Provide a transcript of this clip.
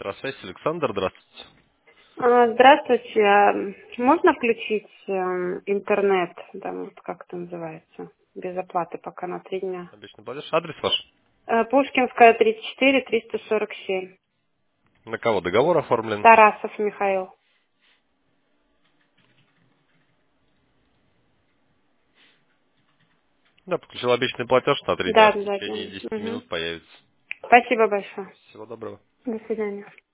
Электросвязь, Александр, здравствуйте. Здравствуйте. Можно включить интернет, там, вот как это называется, без оплаты пока на 3 дня? Обычный платеж. Адрес ваш? Пушкинская, 34, 347. На кого договор оформлен? Тарасов Михаил. Да, подключил обычный платеж на 3 дня. Да, В да, да. течение 10 Мгм. минут появится. Спасибо большое. Всего доброго. До свидания.